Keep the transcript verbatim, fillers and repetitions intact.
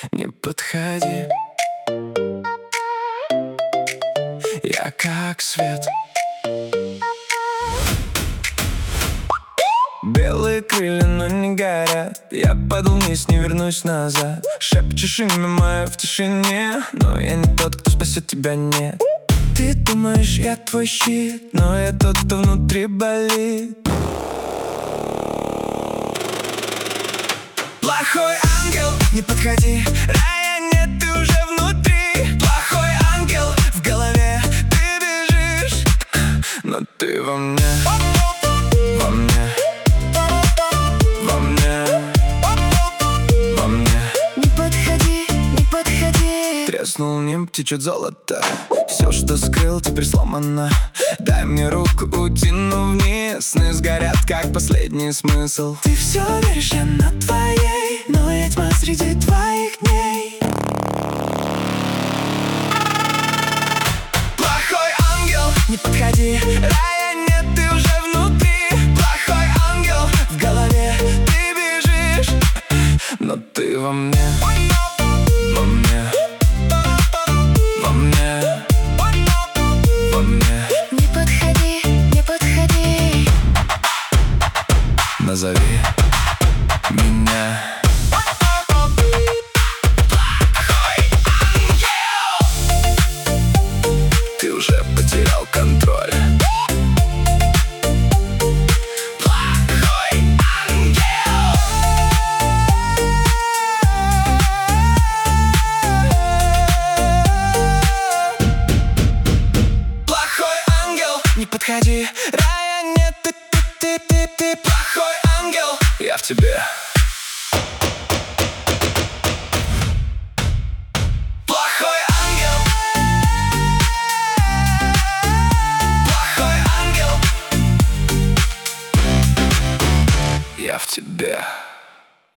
не подходи. Я как свет. Белые крылья, но не горят. Я падал вниз, не вернусь назад. Шепчешь имя мое в тишине, но я не тот, кто спасет тебя, нет. Ты думаешь, я твой щит, но я тот, кто внутри болит. Плохой ангел, не подходи. Рая нет, ты уже внутри. Плохой ангел, в голове ты бежишь, но ты во мне. Во мне. Во мне. Во мне. Не подходи, не подходи. Треснул ним, течет золото. Все, что скрыл, теперь сломано. Дай мне руку, утяну вниз. Сны сгорят, как последний смысл. Ты все веришь, я на твоей, но я тьма среди твоих дней. Плохой ангел, не подходи. Рая нет, ты уже внутри. Плохой ангел, в голове ты бежишь, но ты во мне. Во мне. Во мне. Во мне. Не подходи, не подходи. Назови меня. Плохой ангел. Ты уже потерял контроль. Плохой ангел. Плохой ангел, не подходи. Рая нет, ты, ты, ты, ты, ты. Плохой ангел, я в тебе. Плохой ангел. Плохой ангел, я в тебе.